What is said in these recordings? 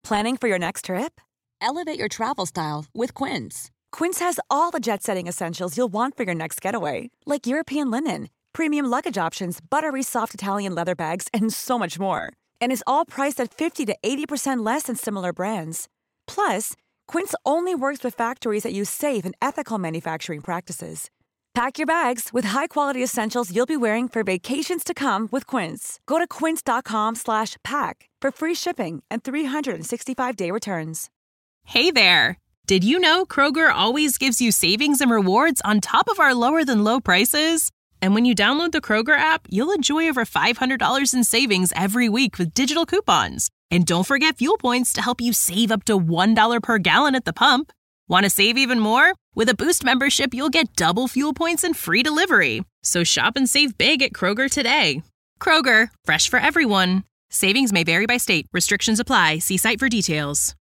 Planning for your next trip? Elevate your travel style with Quince. Quince has all the jet-setting essentials you'll want for your next getaway, like European linen, premium luggage options, buttery soft Italian leather bags, and so much more. And is all priced at 50 to 80% less than similar brands. Plus, Quince only works with factories that use safe and ethical manufacturing practices. Pack your bags with high-quality essentials you'll be wearing for vacations to come with Quince. Go to quince.com/pack for free shipping and 365-day returns. Hey there! Did you know Kroger always gives you savings and rewards on top of our lower-than-low prices? And when you download the Kroger app, you'll enjoy over $500 in savings every week with digital coupons. And don't forget fuel points to help you save up to $1 per gallon at the pump. Want to save even more? With a Boost membership, you'll get double fuel points and free delivery. So shop and save big at Kroger today. Kroger, fresh for everyone. Savings may vary by state. Restrictions apply. See site for details.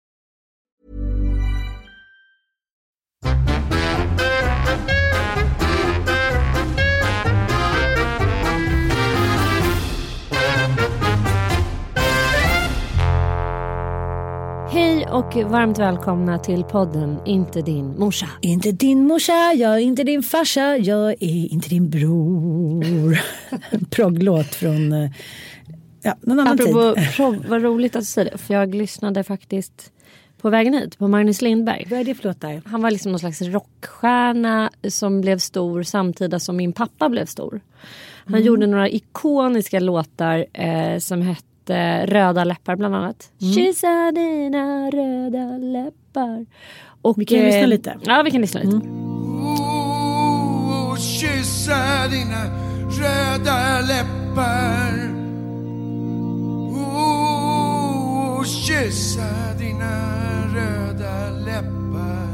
Hej och varmt välkomna till podden Inte din morsa. Inte din morsa, jag är inte din farsa, jag är inte din bror. Progglåt från någon annan Apropå tid. vad roligt att du säger det, för jag lyssnade faktiskt på vägen hit på Magnus Lindberg. Vad är det för låt där? Han var liksom någon slags rockstjärna som blev stor samtidigt som min pappa blev stor. Han gjorde några ikoniska låtar som hette Röda läppar bland annat. Kyssa dina röda läppar. Och, vi kan lyssna lite. Ja, vi kan lyssna lite. Kyssa dina röda läppar. Kyssa dina röda läppar.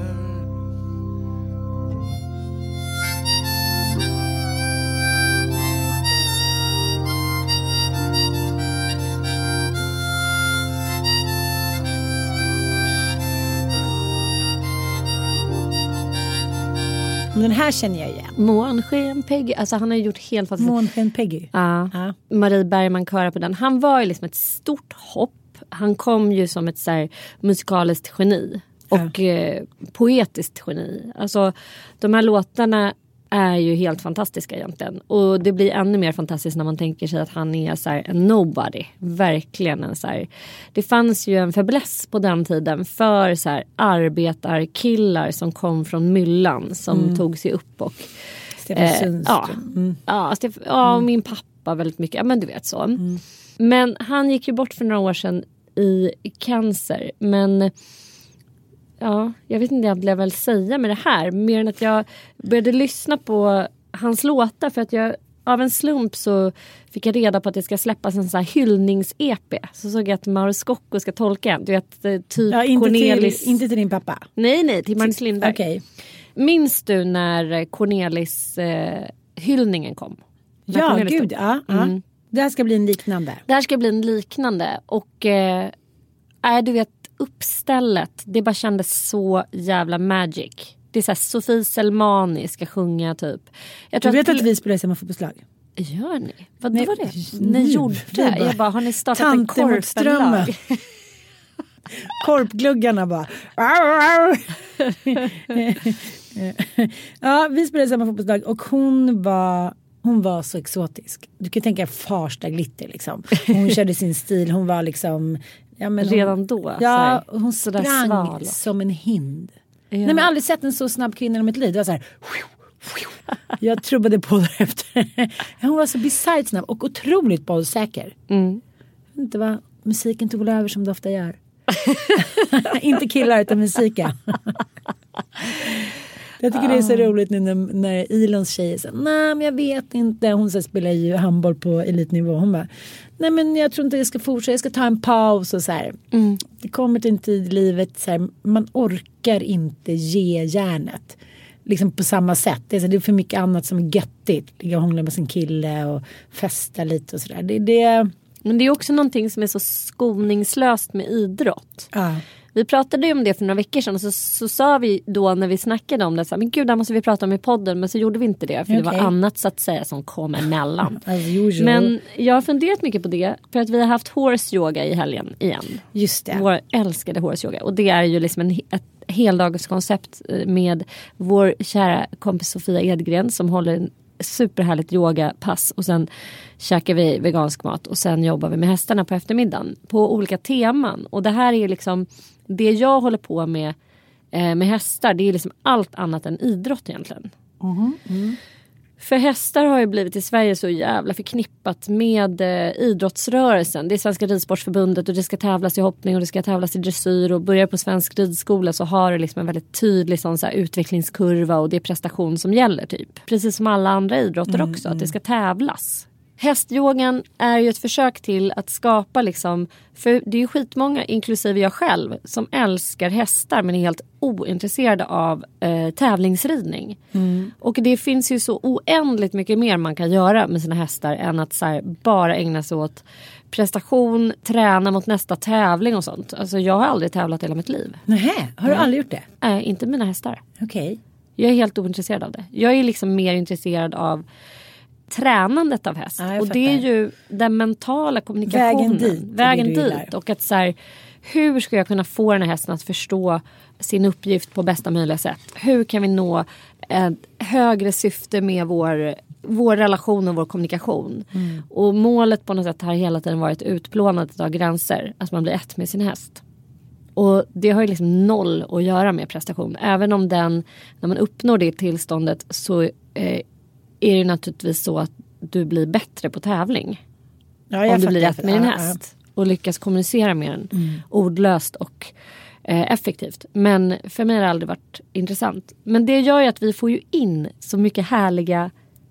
Den här känner jag igen. Månsken Peggy. Alltså han har gjort helt fantastiskt. Månsken Peggy. Ja. Marie Bergman körar på den. Han var ju liksom ett stort hopp. Han kom ju som ett så här musikaliskt geni. Och poetiskt geni. Alltså de här låtarna är ju helt fantastiska egentligen. Och det blir ännu mer fantastiskt när man tänker sig att han är så här en nobody. Verkligen en så här. Det fanns ju en fäbless på den tiden för så här arbetarkillar som kom från myllan. Som tog sig upp och... Stefan Sundström. Ja, min pappa väldigt mycket. Ja, men du vet så. Men han gick ju bort för några år sedan i cancer. Men... Ja, jag vet inte vad jag vill säga med det här. Mer än att jag började lyssna på hans låtar. För att jag, av en slump så fick jag reda på att det ska släppas en sån här hyllnings-EP. Så såg jag att Mauro Scocco ska tolka en. Du vet, typ Cornelis... Inte till din pappa? Nej, till Magnus Lindberg. Okay. Minns du när Cornelis hyllningen kom? Ja, gud. Ja. Det här ska bli en liknande. Det här ska bli en liknande. Och du vet, uppstället, det bara kändes så jävla magic. Det är så här Sofie Selmani ska sjunga typ. Jag vet att vi spelar samma fotbollslag. Gör ni? Vad var det? Ni gjorde det? Jag bara, har ni startat en korpenlag? Korpgluggarna bara. Ja, vi spelade samma fotbollslag och hon var så exotisk. Du kan tänka Farsta glitter liksom. Hon körde sin stil, hon var liksom... Ja, men redan då? Ja, hon sprang som en hind. Ja. Nej, men jag har aldrig sett en så snabb kvinna i mitt liv. Det var så här... Jag trubbade på därefter. Hon var så bisarrt snabb och otroligt bollsäker. Inte vad musiken tog över som det ofta gör. Inte killar utan musiken. Jag tycker det är så roligt nu när Ilons tjejer säger nej men jag vet inte. Hon så spelar ju handboll på elitnivå. Hon bara, nej men jag tror inte jag ska fortsätta. Jag ska ta en paus och så här. Det kommer till en tid i livet så här, man orkar inte ge järnet. Liksom på samma sätt. Det är för mycket annat som är göttigt. Ligga och hångla med sin kille och festa lite och sådär. Men det är också någonting som är så skoningslöst med idrott. Vi pratade ju om det för några veckor sedan och så sa vi då när vi snackade om det så här, men gud, där måste vi prata om i podden, men så gjorde vi inte det för det var annat så att säga som kom emellan. Men jag har funderat mycket på det för att vi har haft horse yoga i helgen igen. Just det. Vår älskade horse yoga och det är ju liksom ett heldagskoncept med vår kära kompis Sofia Edgren som håller en superhärligt yogapass och sen käkar vi vegansk mat och sen jobbar vi med hästarna på eftermiddagen på olika teman. Och det här är liksom det jag håller på med hästar, det är liksom allt annat än idrott egentligen. För hästar har ju blivit i Sverige så jävla förknippat med idrottsrörelsen. Det är Svenska ridsportförbundet och det ska tävlas i hoppning och det ska tävlas i dressyr. Och börjar på svensk ridskola så har det liksom en väldigt tydlig sån så här utvecklingskurva och det är prestation som gäller typ. Precis som alla andra idrotter också, att det ska tävlas. Hästyogan är ju ett försök till att skapa liksom, för det är ju skitmånga, inklusive jag själv, som älskar hästar men är helt ointresserade av tävlingsridning. Och det finns ju så oändligt mycket mer man kan göra med sina hästar än att så här, bara ägna sig åt prestation, träna mot nästa tävling och sånt. Alltså jag har aldrig tävlat hela mitt liv. Nej, har du aldrig gjort det? Nej, inte mina hästar. Okej. Jag är helt ointresserad av det. Jag är liksom mer intresserad av tränandet av häst. Och det är ju den mentala kommunikationen. Vägen dit. Och att så här, hur ska jag kunna få den här hästen att förstå sin uppgift på bästa möjliga sätt? Hur kan vi nå ett högre syfte med vår relation och vår kommunikation? Och målet på något sätt har hela tiden varit utplånandet av gränser. Att man blir ett med sin häst. Och det har ju liksom noll att göra med prestation. Även om när man uppnår det tillståndet så är det naturligtvis så att du blir bättre på tävling. Om du blir rätt med din häst. Och lyckas kommunicera med den ordlöst och effektivt. Men för mig har det aldrig varit intressant. Men det gör ju att vi får ju in så mycket härliga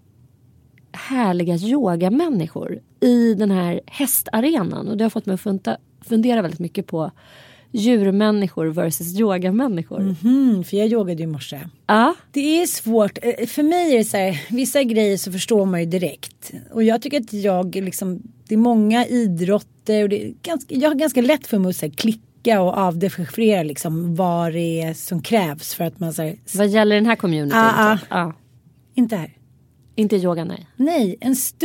yogamänniskor i den här hästarenan. Och det har fått mig att fundera väldigt mycket på djurmänniskor versus yogamänniskor. För jag yogade i morse. Ja. Det är svårt. För mig är det så här, vissa grejer så förstår man ju direkt. Och jag tycker att det är många idrotter och jag har ganska lätt för mig att så här, klicka och avdefriera liksom vad det är som krävs för att man så här, vad gäller den här communityn? Inte här. Inte yoga, nej. Nej,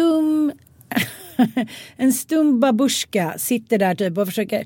en stum babushka sitter där typ och försöker.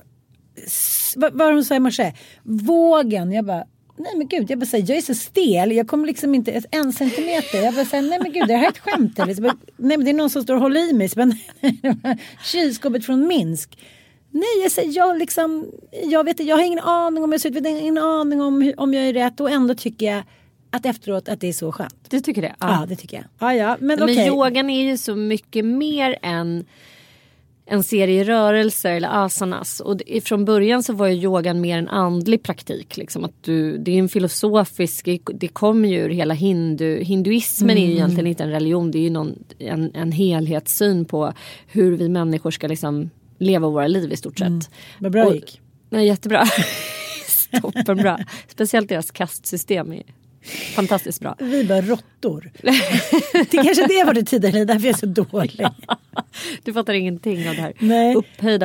Vad hon sa i morse? Vågen. Jag bara, nej men gud, jag är så stel. Jag kommer liksom inte en centimeter. Jag bara säger, nej men gud, det här är ett skämt. Eller? Nej men det är någon som står och håller i mig. Kylskåpet från Minsk. Nej, jag vet inte, jag har ingen aning om jag vet ingen aning om jag är rätt. Och ändå tycker jag att efteråt att det är så skönt. Du tycker det? Ja, det tycker jag. Ja, men okej. Men yogan är ju så mycket mer än en serie rörelser eller asanas. Och från början så var ju yogan mer en andlig praktik. Liksom, att det är en filosofisk, det kommer ju ur hela hinduismen är ju egentligen inte en religion. Det är ju en helhetssyn på hur vi människor ska liksom leva våra liv i stort sett. Vad bra gick. Nej, jättebra. Toppenbra. Speciellt deras kastsystem är fantastiskt bra. Vi bara råttor. Det kanske det var det tidigare, därför jag är så dålig. Du fattar ingenting av det här. Nej. Upphöjda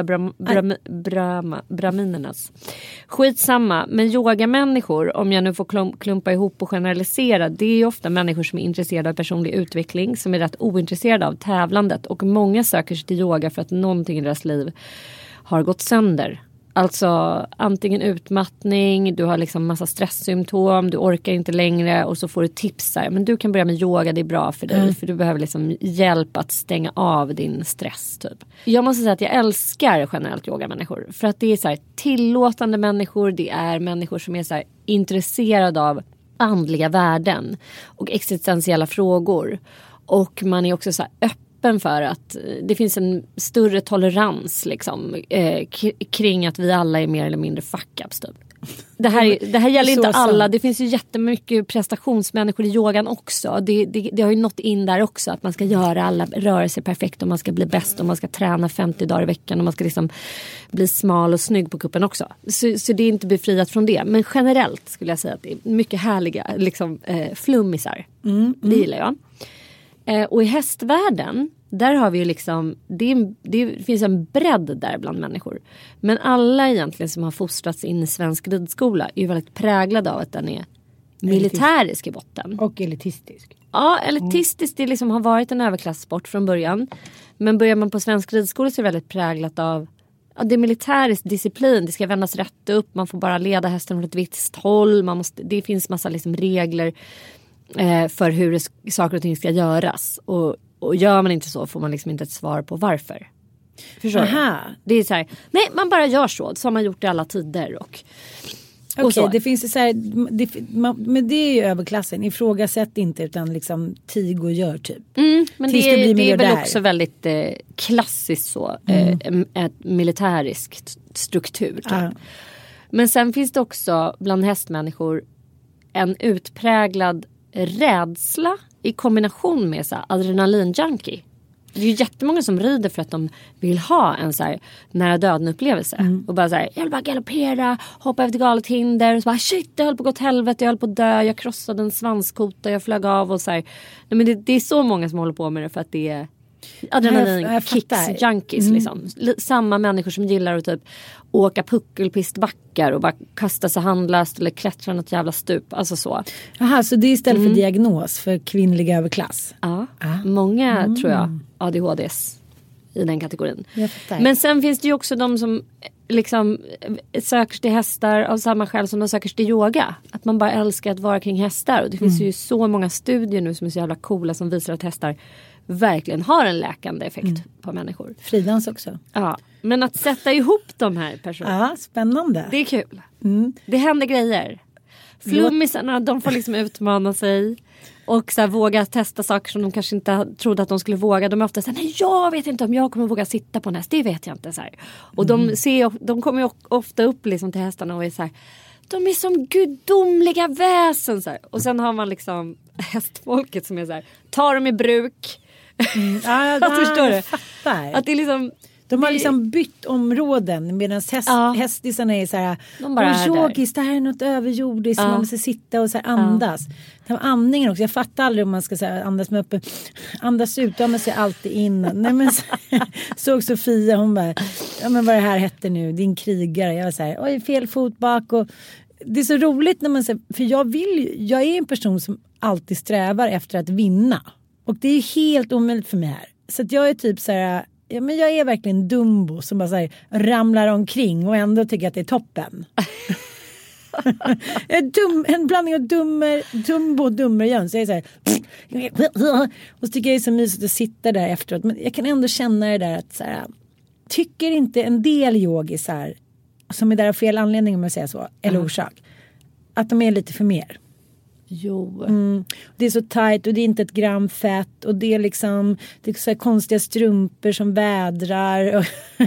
brahminernas. Skitsamma, men yogamänniskor, om jag nu får klumpa ihop och generalisera, det är ju ofta människor som är intresserade av personlig utveckling, som är rätt ointresserade av tävlandet. Och många söker sig till yoga för att någonting i deras liv har gått sönder. Alltså antingen utmattning, du har liksom massa stresssymptom, du orkar inte längre och så får du tips här. Men du kan börja med yoga, det är bra för dig. För du behöver liksom hjälp att stänga av din stress typ. Jag måste säga att jag älskar generellt yogamänniskor. För att det är så här tillåtande människor, det är människor som är så här intresserade av andliga värden och existentiella frågor. Och man är också så här öppen för att det finns en större tolerans liksom, kring att vi alla är mer eller mindre fuck-ups typ. Det här gäller inte alla. Det finns ju jättemycket prestationsmänniskor i yogan också. Det har ju nått in där också. Att man ska göra alla rörelser perfekt. Och man ska bli bäst. Och man ska träna 50 dagar i veckan. Och man ska liksom bli smal och snygg på kuppen också. Så det är inte befriat från det. Men generellt skulle jag säga att det är mycket härliga liksom, flummisar. Det gillar jag. Och i hästvärlden där har vi ju liksom, det finns en bredd där bland människor. Men alla egentligen som har fostrats in i svensk ridskola är ju väldigt präglade av att den är militärisk i botten. Och elitistisk. Ja, elitistisk, det liksom har varit en överklasssport från början. Men börjar man på svensk ridskola så är det väldigt präglat av det är militärisk disciplin. Det ska vändas rätt upp, man får bara leda hästen från ett visst håll. Det finns massa liksom regler för hur saker och ting ska göras. Och gör man inte så får man liksom inte ett svar på varför. Förstår du? Det är så här, nej, man bara gör så har man gjort i alla tider. Okej, det finns så här, men det är ju överklassen. Ifrågasätt inte, utan liksom tig och gör typ. Men det är väl också väldigt klassiskt så. Ett militärisk struktur. Typ. Men sen finns det också bland hästmänniskor en utpräglad rädsla i kombination med så här, adrenalinjunkie. Det är ju jättemånga som rider för att de vill ha en så här nära döden upplevelse. Och bara så här, jag vill bara galoppera, hoppa över ett galet hinder. Och så bara, shit, jag höll på att gå åt helvete, jag höll på att dö, jag krossade en svanskota, jag flög av och så här. Nej, men det är så många som håller på med det för att det är adrenalin-kicks, junkies liksom. Samma människor som gillar att typ åka puckelpistbackar och bara kasta sig handlöst eller klättra något jävla stup, alltså så. Jaha, så det är istället för diagnos för kvinnlig överklass? Ja, många tror jag ADHDs i den kategorin. Men sen finns det ju också de som liksom söker sig till hästar av samma skäl som de söker sig till yoga. Att man bara älskar att vara kring hästar. Och det finns ju så många studier nu som är så jävla coola som visar att hästar verkligen har en läkande effekt på människor. Fridans också. Ja, men att sätta ihop de här personerna. Ja, spännande. Det är kul. Det händer grejer. Flummisarna, de får liksom utmana sig. Och så här, våga testa saker som de kanske inte trodde att de skulle våga. De är ofta så här, nej, jag vet inte om jag kommer våga sitta på en häst. Det vet jag inte. Så här. Och de kommer ju ofta upp liksom till hästarna och är så här, de är som gudomliga väsen. Så här. Och sen har man liksom hästfolket som är så här, ta dem i bruk. Förstår du? Fattar. Att det är liksom... De har liksom bytt områden medan hästisarna är så här, yogis, det här är något överjordiskt, man måste sitta och så här andas. Det var andningen också, jag fattar aldrig om man ska så här, andas med uppe, andas ut, man ser alltid in. Nej, men såg Sofia, hon bara, ja men vad det här hette nu, din krigare. Jag var så här, oj, fel fot bak. Och det är så roligt när man säger, för jag är en person som alltid strävar efter att vinna. Och det är helt omöjligt för mig här. Så att jag är typ så här, ja, men jag är verkligen Dumbo som bara så här, ramlar omkring och ändå tycker att det är toppen. En blandning av Dumbo och Dummerjön. Så jag är så här, och så tycker jag det är så mysigt att sitta där efteråt. Men jag kan ändå känna det där att så här, tycker inte en del yogisar som är där av fel anledning, om jag säger så, eller orsak, att de är lite för mer. Jo. Det är så tajt och det är inte ett gram fett och det är liksom, det är så här konstiga strumpor som vädrar och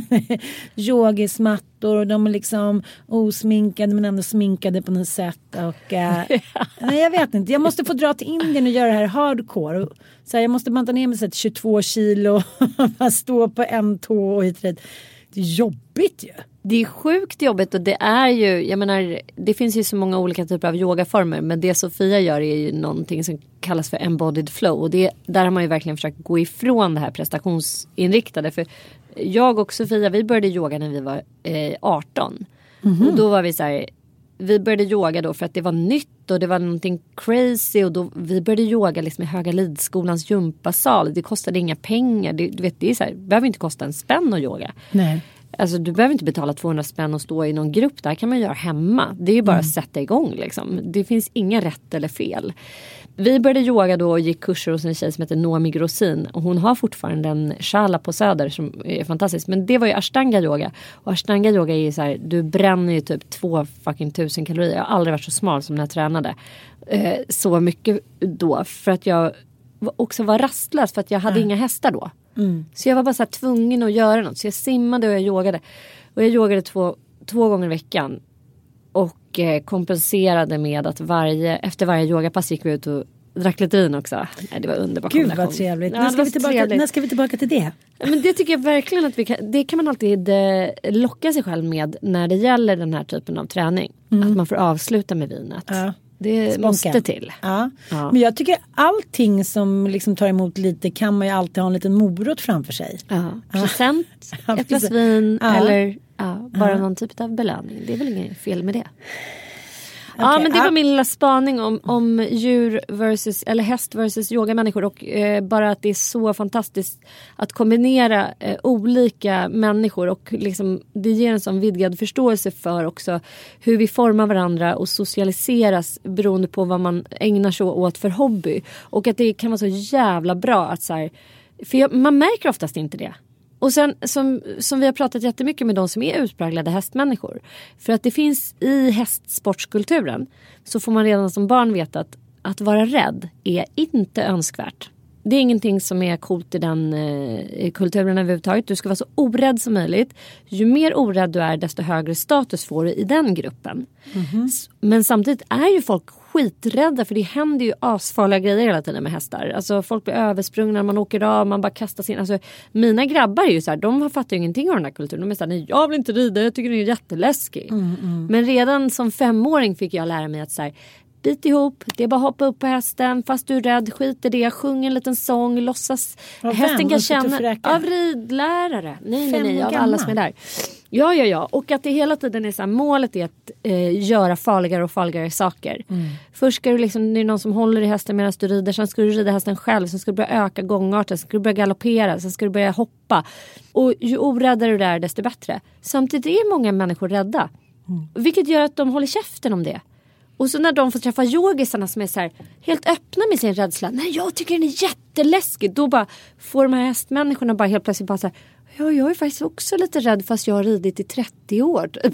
yogismattor och de är liksom osminkade men ändå sminkade på något sätt och nej, jag vet inte, jag måste få dra till Indien och göra det här hardcore och, så här, jag måste banta ner mig 22 kilo och stå på en tå och hit. Det är jobbigt ju. Det är sjukt jobbigt och det är ju, jag menar, det finns ju så många olika typer av yogaformer, men det Sofia gör är ju någonting som kallas för embodied flow och där har man ju verkligen försökt gå ifrån det här prestationsinriktade, för jag och Sofia, vi började yoga när vi var 18 och då var vi så här, vi började yoga då för att det var nytt och det var någonting crazy och då vi började yoga liksom i Höga Lidskolans gympasal. Det kostade inga pengar. Du vet, det är så här, det behöver inte kosta en spänn att yoga. Nej. Alltså du behöver inte betala 200 spänn och stå i någon grupp. Där kan man göra hemma. Det är ju bara att sätta igång liksom. Det finns inga rätt eller fel. Vi började yoga då och gick kurser hos en tjej som heter Noomi Grosin. Och hon har fortfarande en shala på Söder som är fantastisk. Men det var ju Ashtanga yoga. Och Ashtanga yoga är ju så här, du bränner ju typ 2,000 kalorier. Jag har aldrig varit så smal som när jag tränade. Så mycket då. För att jag också var rastlös. För att jag hade inga hästar då. Så jag var bara så här tvungen att göra något. Så jag simmade och jag yogade. Och jag yogade två gånger i veckan. Och kompenserade med att efter varje yogapass gick vi ut och drack lite vin också. Nej, det var underbart. Gud vad trevligt. Ja, när ska vi tillbaka till det? Men det tycker jag verkligen att det kan man alltid locka sig själv med när det gäller den här typen av träning. Att man får avsluta med vinet. Ja. Det måste till. Ja. Men jag tycker allting som liksom tar emot lite kan man ju alltid ha en liten morot framför sig. Present, ett glas vin eller bara någon typ av belöning. Det är väl inget fel med det. Ja, men det var min lilla spaning om djur versus, eller häst versus yogamänniskor. Och bara att det är så fantastiskt att kombinera olika människor. Och liksom, det ger en sån vidgad förståelse för också hur vi formar varandra och socialiseras beroende på vad man ägnar sig åt för hobby. Och att det kan vara så jävla bra att så här, för man märker oftast inte det. Och sen som vi har pratat jättemycket med de som är utpräglade hästmänniskor. För att det finns i hästsportskulturen så får man redan som barn veta att vara rädd är inte önskvärt. Det är ingenting som är coolt i den kulturen överhuvudtaget. Du ska vara så orädd som möjligt. Ju mer orädd du är desto högre status får du i den gruppen. Men samtidigt är ju folk skiträdda för det händer ju asfarliga grejer hela tiden med hästar. Alltså folk blir översprungna, man åker av, man bara kastas in. Alltså mina grabbar är ju så här, de fattar ju ingenting av den här kulturen. De är så här, nej jag vill inte rida, jag tycker det är jätteläskigt. Men redan som 5-åring fick jag lära mig att så här, bit ihop, det är bara hoppa upp på hästen fast du är rädd, skit i det, sjung en liten sång, låtsas hästen kan känna av ridlärare. Nej, av alla som är där. Ja. Och att det hela tiden är så här, målet är att göra farligare och farligare saker. Först ska du liksom, det är någon som håller i hästen medan du rider, sen ska du rida hästen själv, sen ska du börja öka gångarten, sen ska du börja galoppera, sen ska du börja hoppa. Och ju oräddare du är desto bättre. Samtidigt är många människor rädda. Vilket gör att de håller käften om det. Och så när de får träffa yogisarna som är så här, helt öppna med sin rädsla. Nej, jag tycker den är jätteläskig. Då bara får de här hästmänniskorna bara helt plötsligt bara så här, ja, jag är faktiskt också lite rädd fast jag har ridit i 30 år. Wow.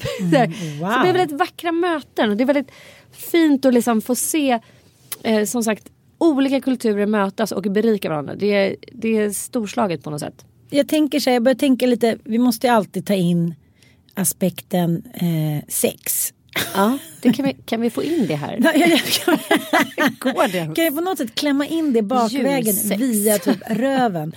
Så det är väldigt vackra möten. Och det är väldigt fint att liksom få se, som sagt, olika kulturer mötas och berika varandra. Det är storslaget på något sätt. Jag tänker så här, jag börjar tänka lite, vi måste alltid ta in aspekten sex. Ja, det kan vi få in det här? Går det? Kan jag på något sätt klämma in det bakvägen via typ röven?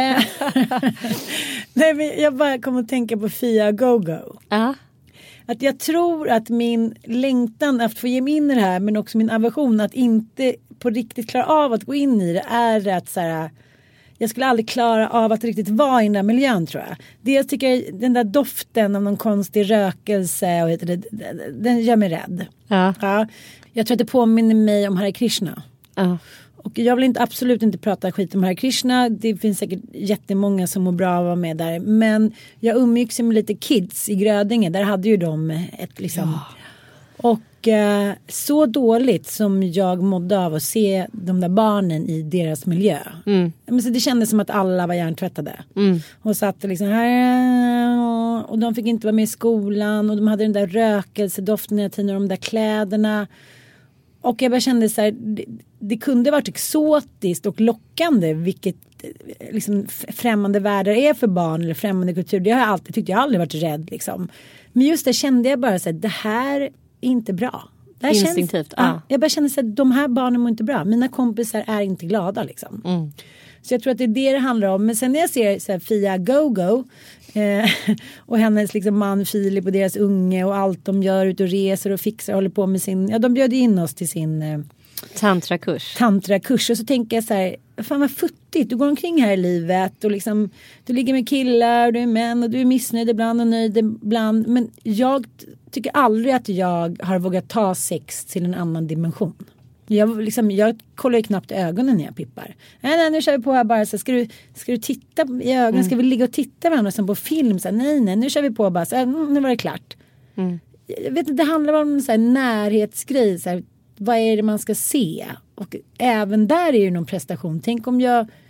Nej, men jag bara kommer att tänka på Fia Go-Go. Att jag tror att min längtan att få ge mig in i det här, men också min aversion att inte på riktigt klara av att gå in i det, är att så här, jag skulle aldrig klara av att riktigt vara i den där miljön, tror jag. Dels tycker jag den där doften av någon konstig rökelse och den gör mig rädd. Ja. Jag tror att det påminner mig om Hare Krishna. Och jag vill absolut inte prata skit om Hare Krishna. Det finns säkert jättemånga som mår bra av att vara med där. Men jag umgicks med lite kids i Grödinge. Där hade ju de ett liksom... Ja. Och så dåligt som jag mådde av att se de där barnen i deras miljö. Men så det kändes som att alla var hjärntvättade. Och satt liksom här, och de fick inte vara med i skolan. Och de hade den där rökelsedoften hela tiden, och de där kläderna. Och jag bara kände så här, det kunde varit exotiskt och lockande, vilket liksom främmande världar är för barn eller främmande kultur. Det har jag alltid tyckt, jag har aldrig varit rädd liksom. Men just det kände jag bara så här, det här inte bra. Det här instinktivt. Jag bara kände så att de här barnen mår inte bra. Mina kompisar är inte glada liksom. Så jag tror att det är det handlar om. Men sen när jag ser så här, Fia Go-Go och hennes liksom man Filip och deras unge och allt de gör ut och reser och fixar och håller på med sin, de bjöd in oss till sin tantrakurs. Och så tänker jag så här, fan vad futtigt, du går omkring här i livet och liksom, du ligger med killar och du är män och du är missnöjd ibland och nöjd ibland, men jag tycker aldrig att jag har vågat ta sex till en annan dimension. Jag kollar ju knappt ögonen när jag pippar. Nej, nu kör vi på här bara. Så ska du titta i ögonen? Ska vi ligga och titta varandra som på film? Så nej, nu kör vi på bara. Så nu var det klart. Jag vet inte, det handlar om en så här närhetsgrej. Så här, vad är det man ska se? Och även där är ju någon prestation. Tänk om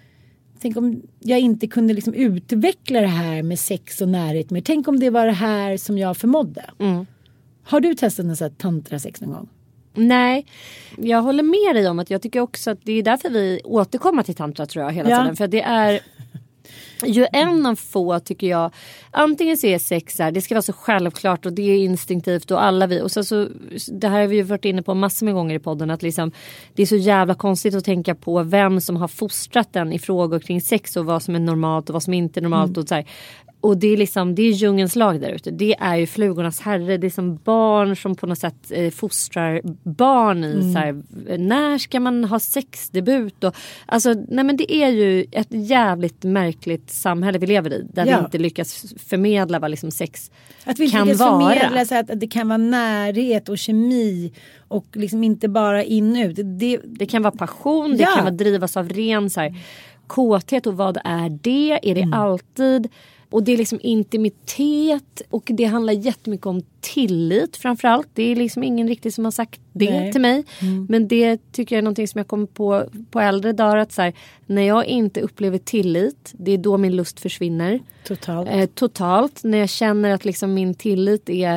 jag inte kunde liksom utveckla det här med sex och närhet mer. Tänk om det var det här som jag förmådde. Har du testat en sån här tantrasex någon gång? Nej, jag håller med dig om att jag tycker också att det är därför vi återkommer till tantra, tror jag, hela tiden. För det är ju en av få, tycker jag, antingen så är sex här, det ska vara så självklart och det är instinktivt och alla vi, och så det här har vi ju varit inne på massor med gånger i podden, att liksom, det är så jävla konstigt att tänka på vem som har fostrat den i frågor kring sex och vad som är normalt och vad som inte är normalt och så här. Och det är liksom, det är djungens lag där ute. Det är ju flugornas herre. Det är som barn som på något sätt fostrar barn i så här, när ska man ha sexdebut? Och, alltså, nej men det är ju ett jävligt märkligt samhälle vi lever i. Där vi inte lyckas förmedla vad liksom sex kan vara. Att vi inte lyckas förmedla så att det kan vara närhet och kemi. Och liksom inte bara in ut. Det kan vara passion, det kan vara drivas av ren så här, kåthet. Och vad är det? Är det alltid? Och det är liksom intimitet. Och det handlar jättemycket om tillit framförallt. Det är liksom ingen riktigt som har sagt det till mig. Men det tycker jag är någonting som jag kommer på äldre dagar. Att så här, när jag inte upplever tillit, det är då min lust försvinner. Totalt. När jag känner att liksom min tillit är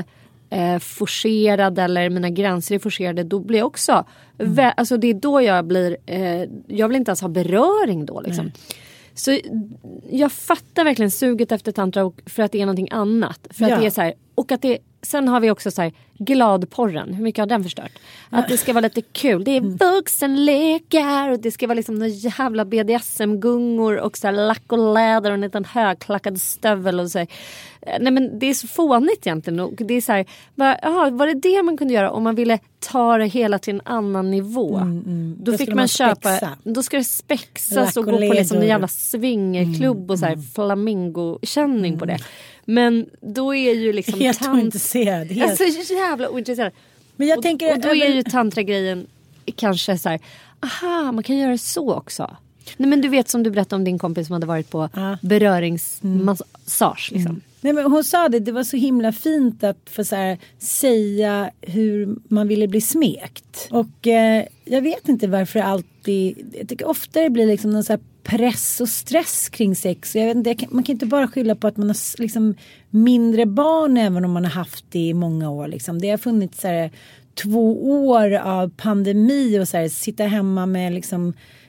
forcerad eller mina gränser är forcerade, då blir jag också alltså det är då jag blir jag vill inte ens ha beröring då liksom. Så jag fattar verkligen suget efter tantra för att det är någonting annat, för att det är så här, och att det sen har vi också så här gladporren, hur mycket har den förstört? Att det ska vara lite kul. Det är vuxenlekar och det ska vara liksom några jävla BDSM-gungor och så här lack och läder och en liten högklackad stövel och så här. Nej men det är så fånigt egentligen, och det är så här, var det man kunde göra om man ville ta det hela till en annan nivå? Då fick man köpa, då ska det spexas och gå på liksom en jävla swingerklubb och så här flamingo-känning på det. Men då är ju liksom helt ointresserad. Alltså jävla ointresserad. Men jag tänker, och då är ju tantra-grejen kanske så här, aha, man kan göra det så också. Nej men du vet, som du berättade om din kompis som hade varit på beröringsmassage liksom. Nej, men hon sa det var så himla fint att få så här, säga hur man ville bli smekt. Och jag vet inte varför alltid, jag tycker ofta det blir liksom någon så här press och stress kring sex. Jag vet inte, man kan inte bara skylla på att man har liksom mindre barn även om man har haft det i många år. Liksom. Det har funnits så här 2 år av pandemi och så här, sitta hemma med liksom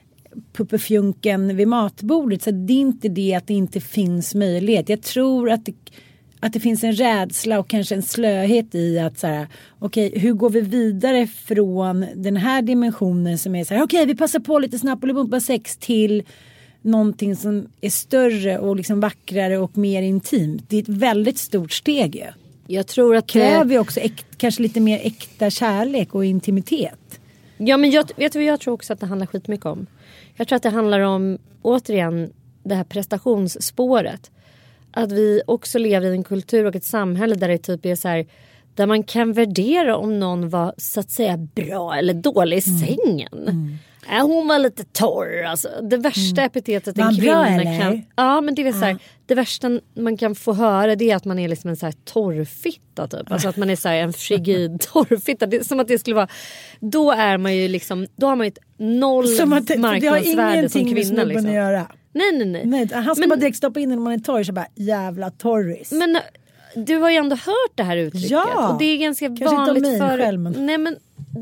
puppefjunken vid matbordet. Så det är inte det att det inte finns möjlighet. Jag tror att det finns en rädsla och kanske en slöhet i att så här, okej, hur går vi vidare från den här dimensionen som är så här, okej, vi passar på lite snabbt och bumpa sex till någonting som är större och liksom vackrare och mer intimt. Det är ett väldigt stort steg ju. Jag tror att kräver också kanske lite mer äkta kärlek och intimitet. Ja, men jag tror också att det handlar skitmycket om. Jag tror att det handlar om, återigen, det här prestationsspåret. Att vi också lever i en kultur och ett samhälle där det typ är så här, där man kan värdera om någon var så att säga bra eller dålig i sängen. Hon var lite torr. Alltså, det värsta epitetet en kvinna kan... Ja, men det är så här, det värsta man kan få höra, det är att man är liksom en så här torrfitta typ. Alltså att man är så här en frigid torrfitta. Det är som att det skulle vara... Då är man ju liksom... Då har man ju ett noll marknadsvärde som kvinna liksom. Göra. Nej. Han ska bara direkt stoppa in när man är torr, så bara jävla torris. Men du har ju ändå hört det här uttrycket. Ja. Och det är ganska kanske vanligt för... Själv, men... Nej men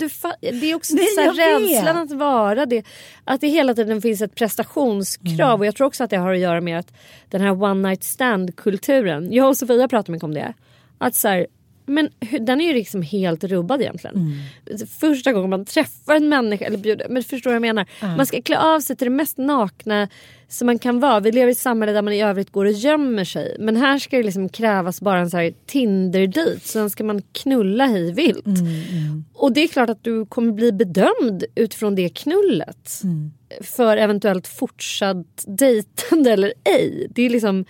det är också så här rädslan att vara det. Att det hela tiden finns ett prestationskrav. Och jag tror också att det har att göra med att den här one night stand kulturen. Jag och Sofia pratar mycket om det. Att så här, men den är ju liksom helt rubbad egentligen. Första gången man träffar en människa eller bjuder, men förstår vad jag menar. Man ska klä av sig till det mest nakna som man kan vara. Vi lever i ett samhälle där man i övrigt går och gömmer sig. Men här ska det liksom krävas bara en så här Tinder-dejt. Sen ska man knulla hej vilt. Och det är klart att du kommer bli bedömd utifrån det knullet. För eventuellt fortsatt dejtande eller ej. Det är liksom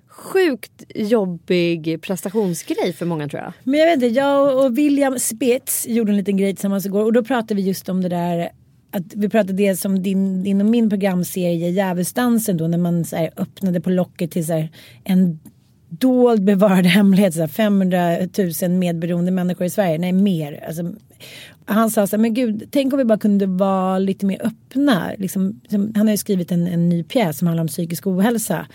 sjukt jobbig prestationsgrej för många, tror jag. Men jag vet inte, jag och William Spitz gjorde en liten grej tillsammans igår. Och då pratade vi just om det där, att vi pratade det som din och min programserie Djävulsdansen då, när man så här öppnade på locket till så här en dold bevarad hemlighet, så här 500 000 medberoende människor i Sverige. Nej, mer. Alltså, han sa så här, men gud, tänk om vi bara kunde vara lite mer öppna. Liksom, han har ju skrivit en ny pjäs som handlar om psykisk ohälsa.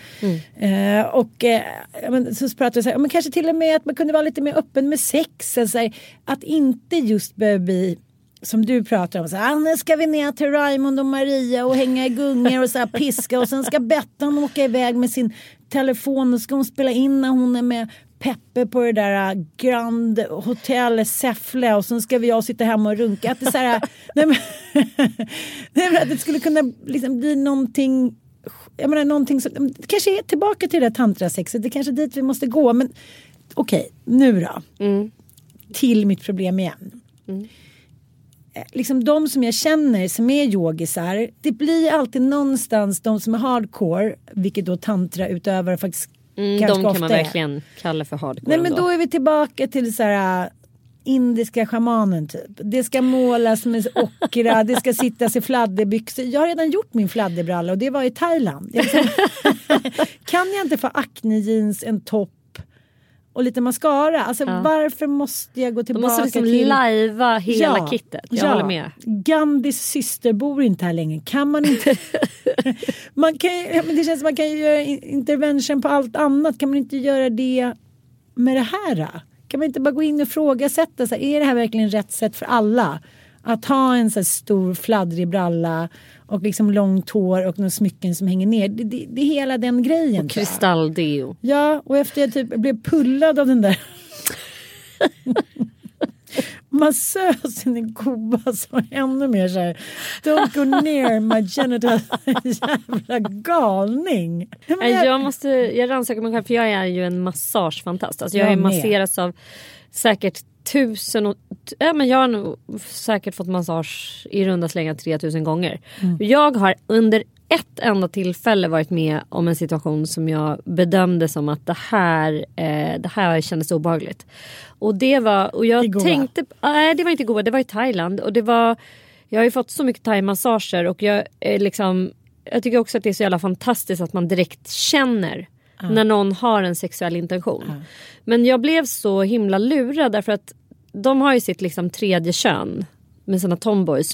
Så pratade vi så här, men kanske till och med att man kunde vara lite mer öppen med sex. Så här, att inte just behöva bli, som du pratar om, så här, nu ska vi ner till Raymond och Maria och hänga i gungor och så här, piska, och sen ska Bettan åka iväg med sin telefon och ska hon spela in när hon är med Peppe på det där Grand Hotel Säffle, och sen ska jag sitta hemma och runka. Att det, så här, nej, men att det skulle kunna liksom bli någonting jag menar någonting som, det kanske är tillbaka till det där tantrasexet, det är kanske dit vi måste gå, men okej, nu då. Till mitt problem igen. Liksom de som jag känner som är yogisar, det blir alltid någonstans de som är hardcore, vilket då tantra utövare faktiskt ganska ofta de kan man verkligen kalla för hardcore. Nej, men då är vi tillbaka till så här indiska shamanen typ. Det ska målas med ockra, det ska sittas i fladderbyxor. Jag har redan gjort min fladderbralla och det var i Thailand. Kan jag inte få acne jeans, en topp och lite mascara? Alltså varför måste jag gå tillbaka till... De måste liksom lajva hela kittet. Jag håller med. Gandhis syster bor inte här längre. Kan man inte... men det känns som man kan göra intervention på allt annat. Kan man inte göra det med det här? Kan man inte bara gå in och frågasätta så här, är det här verkligen rätt sätt för alla? Att ha en så här stor fladdrig bralla och liksom långt hår och några smycken som hänger ner. Det är hela den grejen. Och kristalldeo. Ja, och efter jag typ blev pullad av den där massösen i Kuba så ännu mer så här, don't go near my genital. Jävla galning. Jag rannsakar mig själv, för jag är ju en massagefantast. Alltså jag är masserats av säkert 1000 men jag har nog säkert fått massage i runda slängar 3000 gånger. Jag har under ett enda tillfälle varit med om en situation som jag bedömde som att det här kändes obehagligt. Och det var, och jag tänkte, nej det var inte Goa, det var i Thailand, och det var, jag har ju fått så mycket thai-massager, och jag tycker också att det är så jävla fantastiskt att man direkt känner när någon har en sexuell intention. Men jag blev så himla lurad därför att de har ju sitt liksom tredje kön med sina tomboys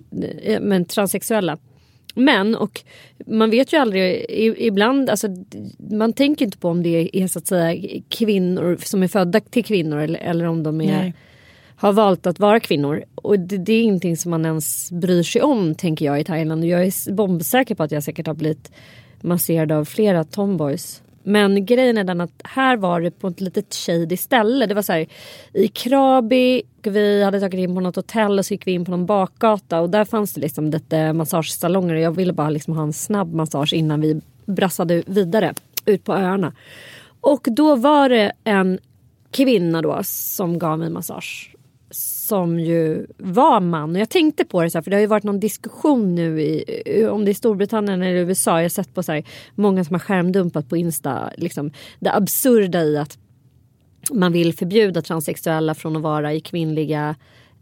med transsexuella. Men, och man vet ju aldrig ibland, alltså man tänker inte på om det är så att säga kvinnor som är födda till kvinnor eller om de har valt att vara kvinnor. Och det är ingenting som man ens bryr sig om, tänker jag, i Thailand. Och jag är bombsäker på att jag säkert har blivit masserad av flera tomboys. Men grejen är den att här var det på ett litet shady ställe. Det var så här i Krabi, vi hade tagit in på något hotell och så gick vi in på någon bakgata. Och där fanns det liksom lite massagesalonger. Och jag ville bara liksom ha en snabb massage innan vi brassade vidare ut på öarna. Och då var det en kvinna då som gav mig massage. Som ju var man. Och jag tänkte på det så här, för det har ju varit någon diskussion nu om det är Storbritannien eller USA. Jag har sett på så här, många som har skärmdumpat på Insta. Liksom, det absurda i att man vill förbjuda transsexuella från att vara i kvinnliga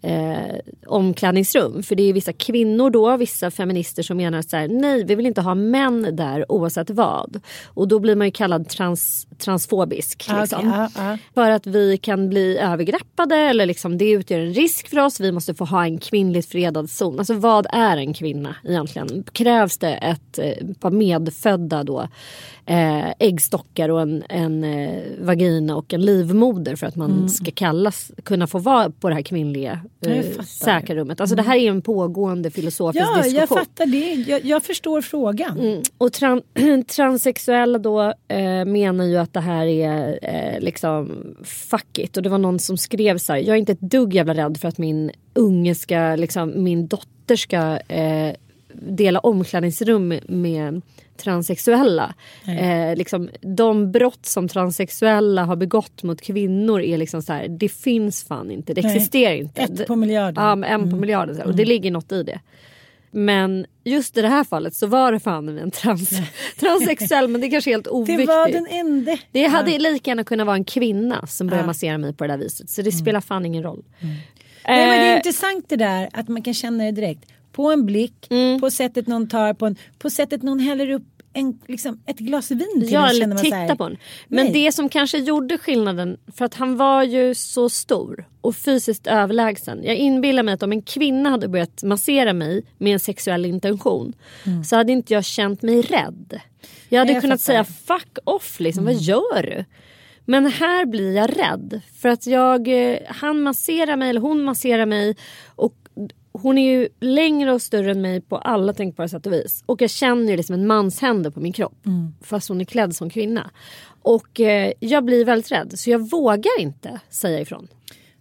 omklädningsrum. För det är vissa kvinnor då, vissa feminister som menar så här, nej, vi vill inte ha män där oavsett vad. Och då blir man ju kallad transfobisk. Liksom. För att vi kan bli övergreppade eller liksom, det utgör en risk för oss. Vi måste få ha en kvinnligt fredad zon. Alltså vad är en kvinna egentligen? Krävs det ett par medfödda då äggstockar och en vagina och en livmoder för att man ska kunna få vara på det här kvinnliga säkra rummet. Alltså det här är en pågående filosofisk diskussion. Ja, jag fattar det. Jag förstår frågan. Och transsexuella då menar ju att det här är liksom fuck it. Och det var någon som skrev så här, jag är inte ett dugg jävla rädd för att min unge ska, liksom, min dotter ska dela omklädningsrum med transsexuella. Liksom, de brott som transsexuella har begått mot kvinnor är liksom så här, det finns fan inte, det existerar inte. 1 på miljarden. Ja, 1 på miljarden. Så här, och det ligger något i det. Men just i det här fallet så var det fan en transsexuell, men det är kanske helt oviktigt. Det var den enda. Det hade lika gärna kunnat vara en kvinna som började massera mig på det där viset. Så det spelar fan ingen roll. Nej, men det är intressant det där att man kan känna det direkt. På en blick, på sättet någon tar på sättet någon häller upp liksom ett glas vin till. Ja, eller titta på den. Men det som kanske gjorde skillnaden, för att han var ju så stor och fysiskt överlägsen. Jag inbillar mig att om en kvinna hade börjat massera mig med en sexuell intention så hade inte jag känt mig rädd. Jag hade kunnat säga fuck off liksom, vad gör du? Men här blir jag rädd för att han masserar mig eller hon masserar mig och hon är ju längre och större än mig på alla tänkbara sätt och vis. Och jag känner ju liksom en mans händer på min kropp. Fast hon är klädd som kvinna. Och jag blir väldigt rädd. Så jag vågar inte säga ifrån.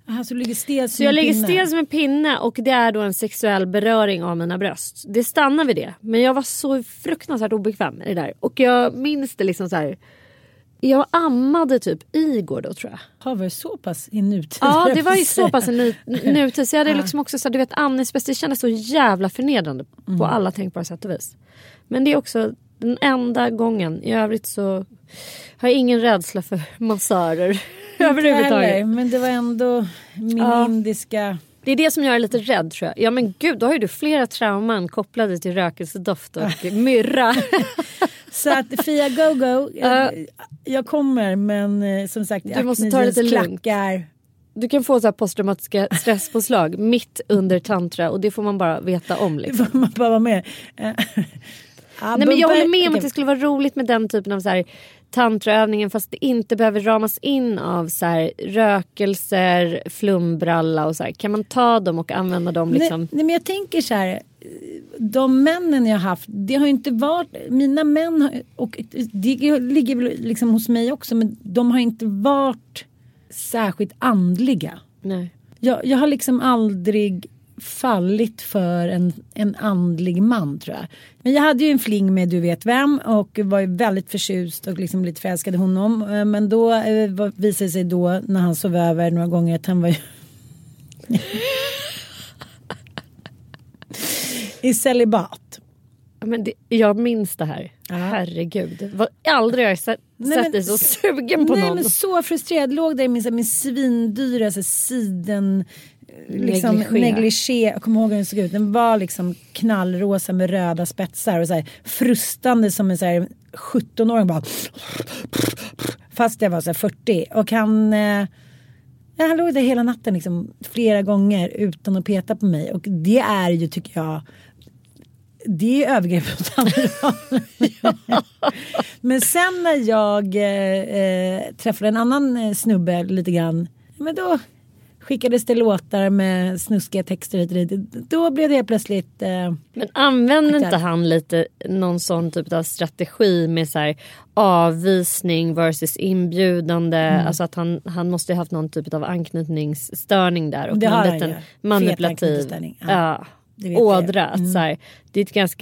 Aha, så du ligger stel som så jag ligger stel som en pinne och det är då en sexuell beröring av mina bröst. Det stannar vid det. Men jag var så fruktansvärt obekväm med det där. Och jag minns det liksom så här. Jag ammade typ Igor då, tror jag. Har varit så pass i nutid? Ja, det var ju så pass i nutid. Så jag hade liksom också så, du vet, amningsbäst. Det kändes så jävla förnedrande på alla tänkbara sätt och vis. Men det är också den enda gången. I övrigt så har jag ingen rädsla för massörer. Överhuvudtaget. Men det var ändå min indiska... Det är det som gör är lite rädd, tror jag. Ja, men gud, då har ju du flera trauman kopplade till rökelsedoft och myrra. Så att Fia go. Jag kommer, men som sagt, du måste ta det lite lugnt. Du kan få så här posttraumatiska stresspåslag mitt under tantra och det får man bara veta om. Liksom. Det får man bara vara med. Nej, men jag håller med om att det skulle vara roligt med den typen av så här tantraövningen, fast det inte behöver ramas in av så här rökelser, flumbralla och så här. Kan man ta dem och använda dem liksom? Nej, men jag tänker så här, de männen jag har haft, det har inte varit mina män, och det ligger väl liksom hos mig också, men de har inte varit särskilt andliga. Nej. Jag har liksom aldrig fallit för en andlig man, tror jag. Men jag hade ju en fling med du vet vem och var ju väldigt förtjust och liksom lite förälskad i honom. Men då visade det sig då när han sov över några gånger att han var ju i celibat. Men jag minns det här. Ja. Herregud. Aldrig har jag sett dig så sugen på någon. Nej, men så frustrerad. Låg där i min svindyra siden liksom negligé. Jag kommer ihåg hur den såg ut. Den var liksom knallrosa med röda spetsar och så här frustande som en så här 17-åring bara. Fast jag var så här 40. Och han låg där hela natten liksom flera gånger utan att peta på mig. Och det är ju, tycker jag, det är övergrepp åt andra. Men sen när jag träffade en annan snubbe lite grann, men då skickades det låtar med snuskiga texter hit och dit. Då blev det helt plötsligt... Men använder inte han lite någon sån typ av strategi med så här avvisning versus inbjudande? Alltså att han måste ha haft någon typ av anknytningsstörning där. Och det har han, ja. Manipulativ ådra. Att så här, det är ett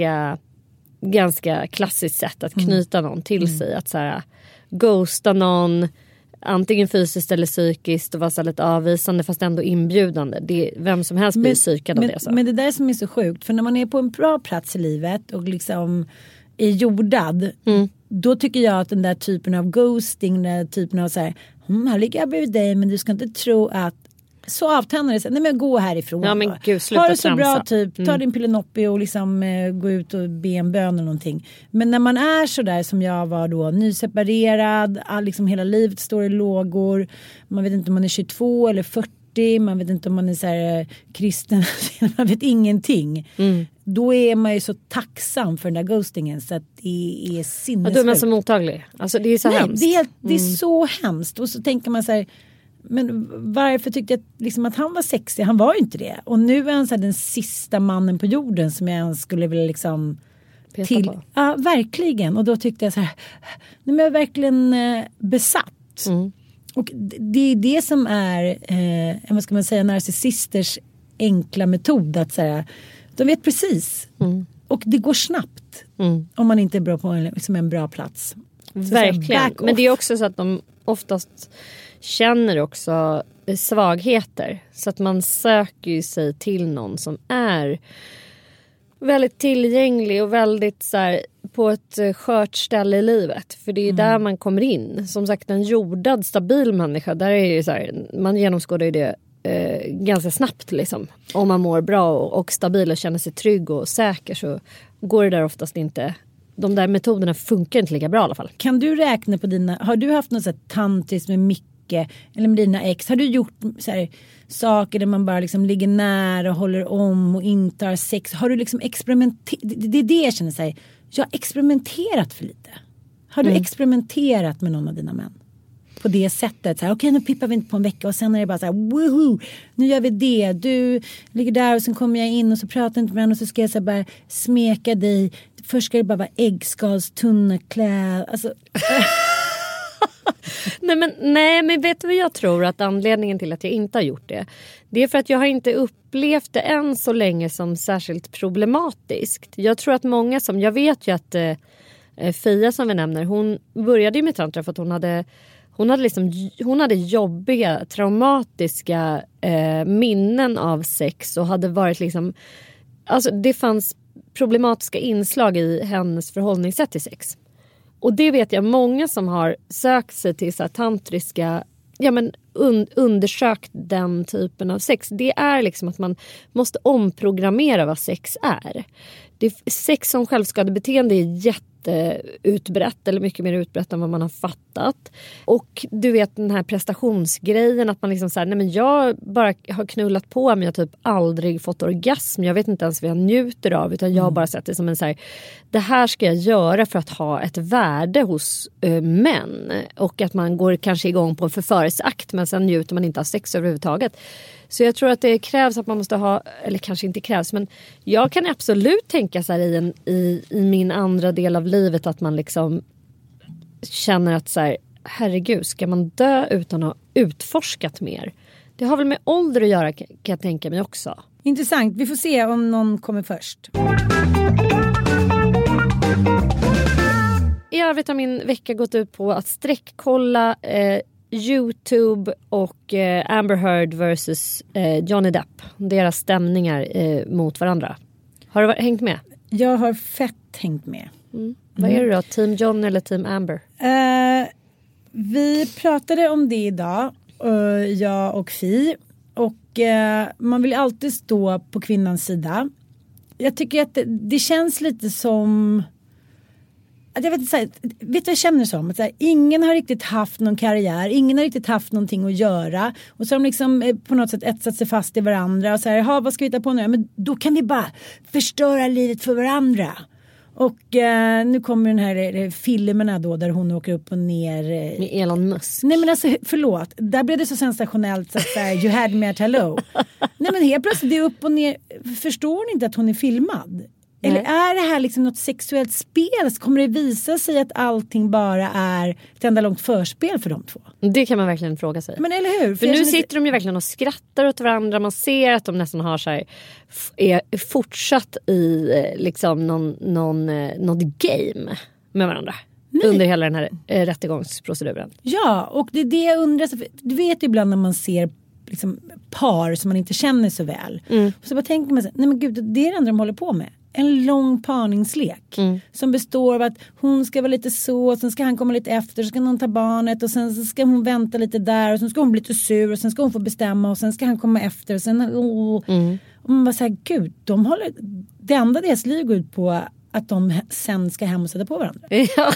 ganska klassiskt sätt att knyta någon till sig. Att så här, ghosta någon... Antingen fysiskt eller psykiskt och vara så lite avvisande fast ändå inbjudande. Vem som helst blir psykad av det. Så. Men det där som är så sjukt. För när man är på en bra plats i livet och liksom är jordad. Då tycker jag att den där typen av ghosting, den där typen av så här, här ligger jag bredvid dig men du ska inte tro att så avtänder det sig. Nej, men gå härifrån. Ja, men gud, sluta ha det så tramsa. bra typ. Ta din Pilenoppi och liksom gå ut och be en bön eller någonting. Men när man är så där som jag var då, nyseparerad, liksom hela livet står i lågor. Man vet inte om man är 22 eller 40. Man vet inte om man är så här kristen. Man vet ingenting. Då är man ju så tacksam för den där ghostingen så att det är sinnessjukt. Då är man så mottaglig. Alltså det är så hemskt. Det är så hemskt. Och så tänker man så här, men varför tyckte jag liksom att han var sexig? Han var ju inte det. Och nu är han så här den sista mannen på jorden som jag ens skulle vilja liksom till. Ja, verkligen. Och då tyckte jag så här, nu är jag verkligen besatt. Och det är det som är vad ska man säga, narcissisters enkla metod att säga, de vet precis. Och det går snabbt om man inte är bra på en bra plats. Verkligen. Men det är också så att de oftast känner också svagheter. Så att man söker sig till någon som är väldigt tillgänglig och väldigt så här, på ett skört ställe i livet. För det är där man kommer in. Som sagt, en jordad, stabil människa, där är ju så här, man genomskådar ju det ganska snabbt liksom. Om man mår bra och stabil och känner sig trygg och säker, så går det där oftast inte. De där metoderna funkar inte lika bra i alla fall. Kan du räkna på har du haft något så här tantriskt med Micke eller med dina ex? Har du gjort så här saker där man bara liksom ligger nära och håller om och inte har sex? Har du liksom experimenterat? Det är det jag känner sig. Jag har experimenterat för lite. Har du experimenterat med någon av dina män? På det sättet. Okej, nu pippar vi inte på en vecka och sen är det bara så här, woohoo, nu gör vi det. Du ligger där och sen kommer jag in och så pratar inte med henne och så ska jag så här bara smeka dig. Först ska det bara vara äggskalstunna kläder. Alltså... Nej men vet du vad jag tror att anledningen till att jag inte har gjort det? Det är för att jag har inte upplevt det än så länge som särskilt problematiskt. Jag tror att många som, jag vet ju att Fia som vi nämner, hon började ju med tantra för att hon hade jobbiga, traumatiska minnen av sex och hade varit liksom, alltså det fanns problematiska inslag i hennes förhållningssätt till sex. Och det vet jag många som har sökt sig till så här tantriska, undersökt den typen av sex. Det är liksom att man måste omprogrammera vad sex är. Sex som självskadebeteende är jätteutbrett, eller mycket mer utbrett än vad man har fattat. Och du vet den här prestationsgrejen, att man liksom säger, nej men jag bara har knullat på men jag har typ aldrig fått orgasm. Jag vet inte ens vad jag njuter av, utan jag har bara sett det som en så här, det här ska jag göra för att ha ett värde hos män. Och att man går kanske igång på en förförelseakt, men sen njuter man inte av sex överhuvudtaget. Så jag tror att det krävs att man måste ha, eller kanske inte krävs, men jag kan absolut tänka så här i min andra del av livet att man liksom känner att så här, herregud, ska man dö utan att ha utforskat mer? Det har väl med ålder att göra, kan jag tänka mig också. Intressant, vi får se om någon kommer först. I övrigt har min vecka gått ut på att sträckkolla YouTube och Amber Heard versus Johnny Depp. Deras stämningar mot varandra. Har du hängt med? Jag har fett hängt med. Vad är det då? Team John eller Team Amber? Vi pratade om det idag, jag och Fi. Och man vill alltid stå på kvinnans sida. Jag tycker att det känns lite som... Jag vet inte, vet du vad jag känner som? Att ingen har riktigt haft någon karriär. Ingen har riktigt haft någonting att göra. Och så har de liksom på något sätt etsat sig fast i varandra. Och så här, vad ska vi hitta på nu? Men då kan vi bara förstöra livet för varandra. Och nu kommer den här filmerna då där hon åker upp och ner. Med Elon Musk. Nej men alltså förlåt. Där blev det så sensationellt så att you had me at hello. Nej men helt plötsligt det är upp och ner. Förstår ni inte att hon är filmad? Eller är det här liksom något sexuellt spel? Så kommer det visa sig att allting bara är ett enda långt förspel för de två? Det kan man verkligen fråga sig. Men eller hur? För nu sitter de ju verkligen och skrattar åt varandra. Man ser att de nästan har så här, är fortsatt i liksom något game med varandra. Nej. Under hela den här rättegångsproceduren. Ja, och det är det jag undrar. Du vet ibland när man ser liksom par som man inte känner så väl. Och så bara tänker man sig, nej men gud, det är det enda de håller på med. En lång parningslek som består av att hon ska vara lite så, sen ska han komma lite efter, så ska någon ta barnet och sen så ska hon vänta lite där och sen ska hon bli lite sur och sen ska hon få bestämma och sen ska han komma efter och sen och man bara säger gud, det enda deras liv går ut på att de sen ska hem och sätta på varandra.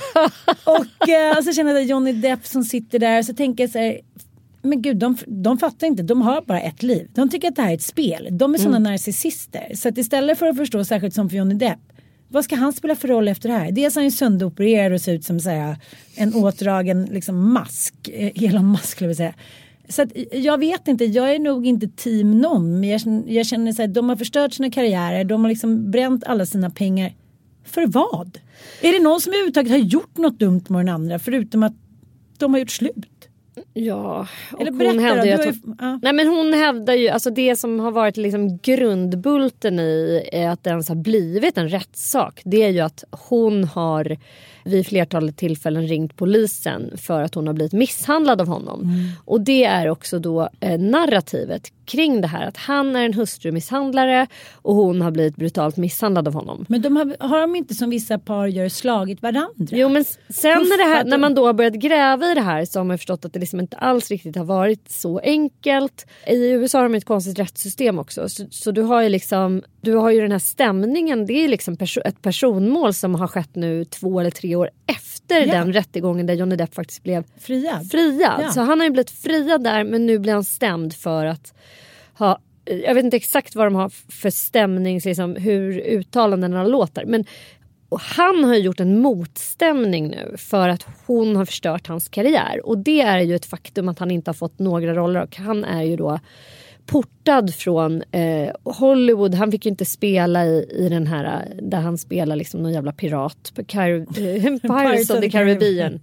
Och så känner jag att Johnny Depp som sitter där, så tänker jag så här, men gud, de fattar inte. De har bara ett liv. De tycker att det här är ett spel. De är sådana narcissister. Så att istället för att förstå, särskilt som för Johnny Depp, vad ska han spela för roll efter det här? Dels är han ju sönderopererad och ser ut som en åtdragen liksom mask. Hela mask skulle jag säga. Så att jag vet inte, jag är nog inte team någon. Men jag känner så här, de har förstört sina karriärer. De har liksom bränt alla sina pengar. För vad? Är det någon som överhuvudtaget har gjort något dumt med den andra? Förutom att de har gjort slut? Ja, och eller hon hävdar ju att nej men hon hävdar ju, alltså det som har varit liksom grundbulten i att det ens har blivit en rättssak, det är ju att hon har vid flertalet tillfällen ringt polisen för att hon har blivit misshandlad av honom. Och det är också då narrativet kring det här, att han är en hustrumisshandlare och hon har blivit brutalt misshandlad av honom. Men har de inte som vissa par gör slagit varandra? Jo, men sen när man då har börjat gräva i det här, så har man förstått att det liksom inte alls riktigt har varit så enkelt. I USA har de ett konstigt rättssystem också. Så du har ju den här stämningen, det är liksom ett personmål som har skett nu 2 eller 3 år efter den rättegången där Johnny Depp faktiskt blev friad. Ja. Så han har ju blivit friad där, men nu blir han stämd för att ha, jag vet inte exakt vad de har för stämning, liksom hur uttalandena låter, men och han har gjort en motstämning nu för att hon har förstört hans karriär, och det är ju ett faktum att han inte har fått några roller, och han är ju då portad från Hollywood. Han fick ju inte spela i den här där han spelar liksom någon jävla pirat på Pirates of the Caribbean.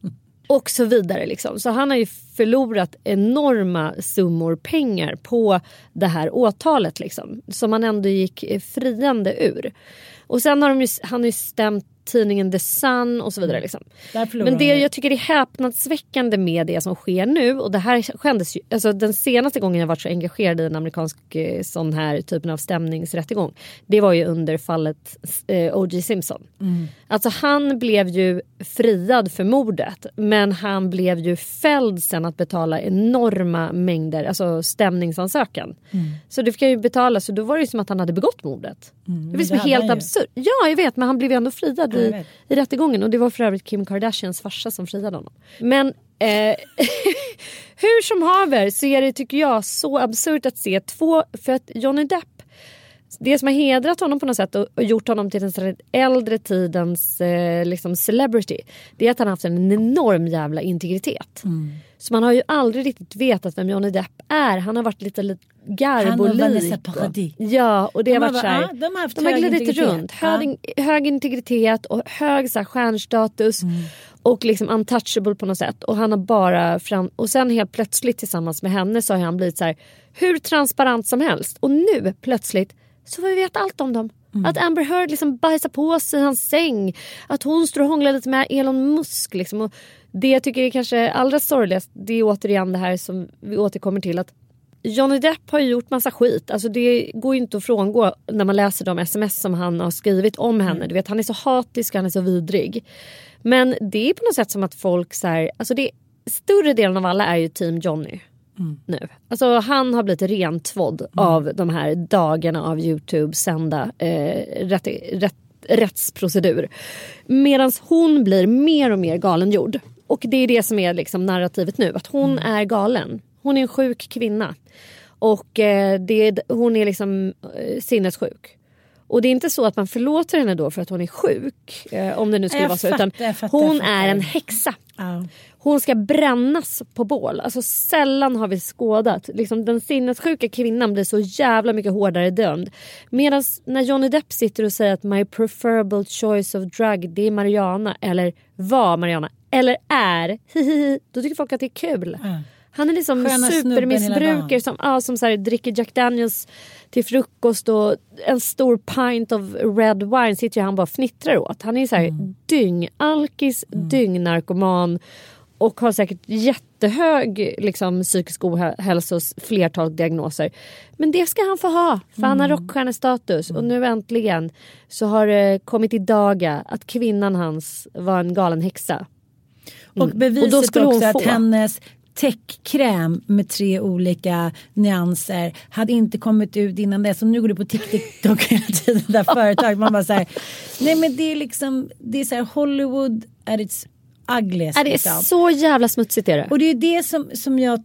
Och så vidare liksom. Så han har ju förlorat enorma summor pengar på det här åtalet liksom. Som han ändå gick friande ur. Och sen har han har ju stämt tidningen The Sun och så vidare liksom. Men det jag tycker är häpnadsväckande med det som sker nu, och det här skändes ju, alltså den senaste gången jag varit så engagerad i en amerikansk sån här typen av stämningsrättegång, det var ju under fallet O.J. Simpson. Alltså han blev ju friad för mordet, men han blev ju fälld sen att betala enorma mängder, alltså stämningsansökan. Så det fick jag ju betala, så då var det ju som att han hade begått mordet. Det var helt absurt. Ja, jag vet, men han blev ju ändå friad i rättegången, och det var för övrigt Kim Kardashians farsa som friade honom. Men hur som haver så är det, tycker jag, så absurt att se för att Johnny Depp, det som har hedrat honom på något sätt och gjort honom till den äldre tidens liksom celebrity, det är att han har haft en enorm jävla integritet. Så man har ju aldrig riktigt vetat vem Johnny Depp är. Han har varit lite garbolik. Ja, och det har varit så här, de har glidit runt. Hög integritet och hög så här, stjärnstatus och liksom untouchable på något sätt. Och han har bara och sen helt plötsligt tillsammans med henne så har han blivit så här hur transparent som helst. Och nu plötsligt så får vi veta allt om dem. Att Amber Heard liksom bajsar på sig i hans säng. Att hon står och hånglar lite med Elon Musk liksom. Och det jag tycker är kanske allra sorgligast, det är återigen det här som vi återkommer till, att Johnny Depp har ju gjort massa skit. Alltså det går ju inte att frångå när man läser de sms som han har skrivit om henne. Du vet, han är så hatisk, han är så vidrig. Men det är på något sätt som att folk så här, alltså det större delen av alla är ju team Johnny nu. Alltså han har blivit rentvådd av de här dagarna av YouTube sända rättsprocedur. Medan hon blir mer och mer galengjord. Och det är det som är liksom narrativet nu, att hon är galen. Hon är en sjuk kvinna. Och hon är liksom sinnessjuk. Och det är inte så att man förlåter henne då för att hon är sjuk. Om det nu skulle vara så. Utan hon är en häxa. Hon ska brännas på bål. Alltså sällan har vi skådat. Liksom, den sinnessjuka kvinnan blir så jävla mycket hårdare dömd. Medan när Johnny Depp sitter och säger att my preferable choice of drug, det är marijuana. Eller var marijuana. Eller är. Då tycker folk att det är kul. Han är liksom supermissbrukare som så här, dricker Jack Daniels till frukost och en stor pint of red wine sitter ju han bara fnittrar åt. Han är så här dyngalkis, dyngnarkoman och har säkert jättehög liksom, psykisk ohälsa och flertal diagnoser. Men det ska han få ha, för han har rockstjärnestatus. Och nu äntligen så har det kommit i daga att kvinnan hans var en galen häxa. Och beviset och då skulle också att hennes täckkräm med 3 olika nyanser hade inte kommit ut innan det. Så nu går det på TikTok hela tiden där företag. Man bara så här, nej men det är liksom, det är så här Hollywood at its ugliest. Det är så jävla smutsigt är det. Och det är det som jag,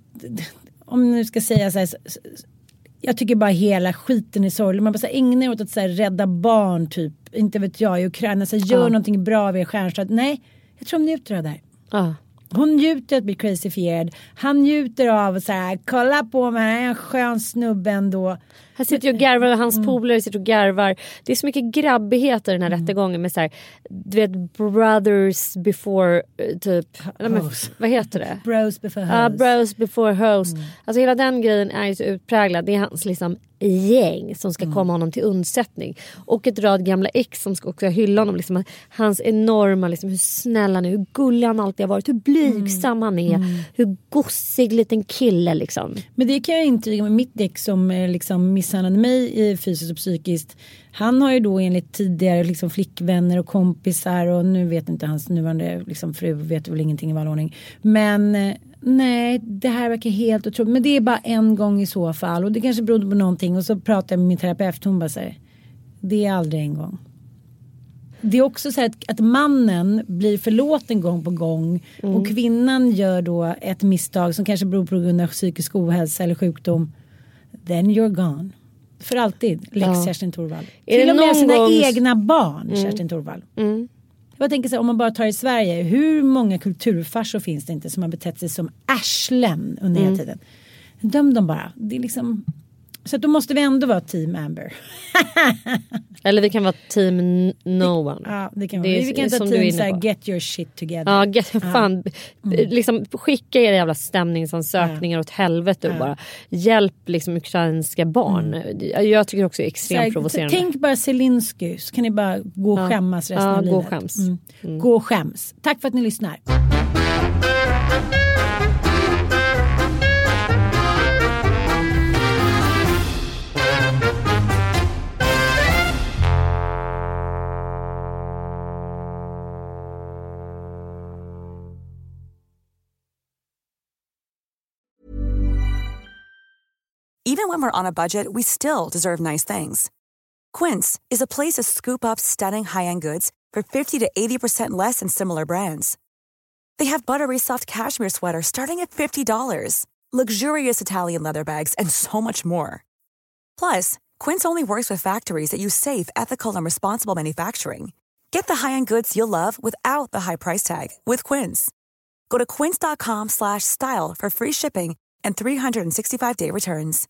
om nu ska säga så här, jag tycker bara hela skiten är sorglig. Man bara ägnar åt att så här, rädda barn typ, inte vet jag, i Ukraina, så här, gör någonting bra vid stjärnstad. Nej, jag tror de njuter av det här. Hon njuter att bli crazyfierad. Han njuter av så här, kolla på mig, en skön snubbe ändå. Han sitter ju och garvar och hans polare sitter och garvar. Det är så mycket grabbighet i den här rättegången med så här, du vet, brothers before typ, vad heter det? Bros before hoes. Bros before hoes. Alltså hela den grejen är ju så utpräglad. Det är hans liksom gäng som ska komma honom till undsättning. Och ett rad gamla ex som ska också hylla honom. Liksom, hans enorma, liksom, hur snäll han är, hur gullig han alltid har varit, hur blygsam han är, hur gossig liten kille liksom. Men det kan jag intyga med mitt ex som liksom misshandlade mig i fysiskt och psykiskt. Han har ju då enligt tidigare liksom flickvänner och kompisar, och nu vet inte hans nuvarande liksom fru, vet väl ingenting i vallordning. Men nej, det här verkar helt otroligt. Men det är bara en gång i så fall. Och det kanske beror på någonting. Och så pratar jag med min terapeut. Hon bara säger, det är aldrig en gång. Det är också så här att mannen blir förlåten gång på gång. Och kvinnan gör då ett misstag som kanske beror på grund av psykisk ohälsa eller sjukdom. Then you're gone. För alltid, Lex Kerstin Thorvall. Till och med sina egna barn, Kerstin Thorvall. Jag tänker så här, om man bara tar i Sverige, hur många kulturfarsor finns det inte som har betett sig som arslen under hela tiden? Döm dem bara. Det är liksom, Så då måste vi ändå vara team Amber. Eller vi kan vara team no one. Ja, det kan vi kan ta team så här, get your shit together. Ja, fan. Liksom, skicka era jävla stämningsansökningar åt helvete och bara hjälp liksom ukrainska barn. Jag tycker också det är extremt provocerande. Tänk bara Zelensky, så kan ni bara gå och skämmas resten av livet. Gå och skäms. Gå och skäms. Tack för att ni lyssnar. Even when we're on a budget, we still deserve nice things. Quince is a place to scoop up stunning high-end goods for 50 to 80% less than similar brands. They have buttery soft cashmere sweaters starting at $50, luxurious Italian leather bags, and so much more. Plus, Quince only works with factories that use safe, ethical, and responsible manufacturing. Get the high-end goods you'll love without the high price tag with Quince. Go to quince.com/style for free shipping and 365-day returns.